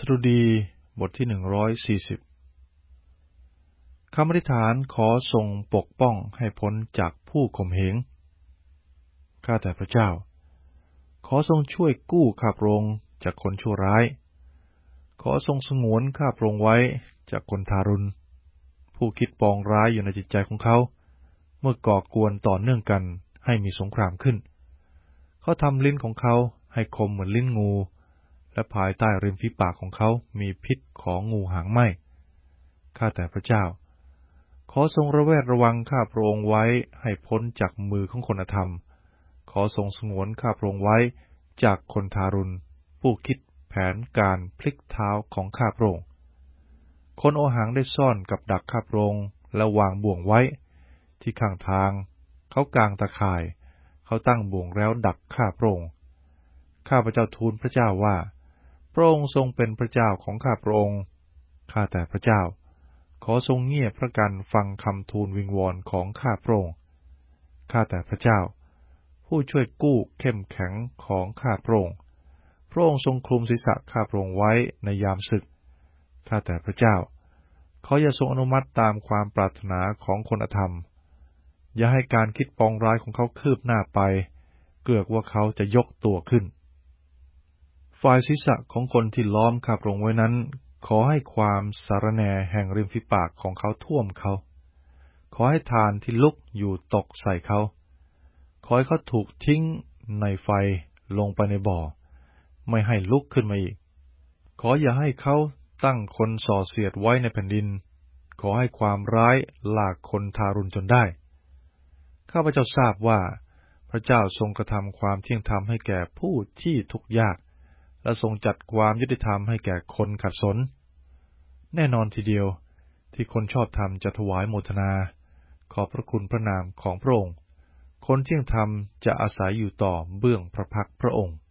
ดุดีบทที่140คำอธิษฐานขอทรงปกป้องให้พ้นจากผู้ข่มเหงข้าแต่พระเจ้าขอทรงช่วยกู้ข้าพระองค์จากคนชั่วร้ายขอทรงสงวนข้าพระองค์ไว้จากคนทารุณผู้คิดปองร้ายอยู่ในจิตใจของเขาเมื่อก่อกวนต่อเนื่องกันให้มีสงครามขึ้นเขาทำลิ้นของเขาให้คมเหมือนลิ้นงูและภายใต้ริมฝีปากของเขามีพิษของงูหางไหม้ข้าแต่พระเจ้าขอทรงระแวดระวังข้าพระองค์ไว้ให้พ้นจากมือของคนอธรรมขอทรงสงวนข้าพระองค์ไว้จากคนทารุณผู้คิดแผนการพลิกเท้าของข้าพระองค์คนโอหังได้ซ่อนกับดักข้าพระองค์และวางบ่วงไว้ที่ข้างทางเขากางตะข่ายเขาตั้งบ่วงแล้วดักข้าพระองค์ข้าพระเจ้าทูลพระเจ้าว่าพระองค์ทรงเป็นพระเจ้าของข้าพระองค์ข้าแต่พระเจ้าขอทรงเงียบพระกันฟังคำทูลวิงวอนของข้าพระองค์ข้าแต่พระเจ้าผู้ช่วยกู้เข้มแข็งของข้าพระองค์พระองค์ทรงคลุมศีรษะข้าพระองค์ไว้ในยามศึกข้าแต่พระเจ้าขออย่าทรงอนุมัติตามความปรารถนาของคนอธรรมอย่าให้การคิดปองร้ายของเขาคืบหน้าไปเกลือกว่าเขาจะยกตัวขึ้นฝ่ายศีรษะของคนที่ล้อมข้าพระองค์ไว้นั้นขอให้ความสารแหน่แห่งริมฝีปากของเขาท่วมเขาขอให้ทานที่ลุกอยู่ตกใส่เขาขอให้เขาถูกทิ้งในไฟลงไปในบ่อไม่ให้ลุกขึ้นมาอีกขออย่าให้เขาตั้งคนส่อเสียดไว้ในแผ่นดินขอให้ความร้ายลากคนทารุณจนได้ข้าพเจ้าทราบว่าพระเจ้าทรงกระทำความเที่ยงธรรมให้แก่ผู้ที่ทุกข์ยากและทรงจัดความยุติธรรมให้แก่คนขัดสนแน่นอนทีเดียวที่คนชอบธรรมจะถวายโมทนาขอบพระคุณพระนามของพระองค์คนเที่ยงธรรมจะอาศัยอยู่ต่อเบื้องพระพักตร์พระองค์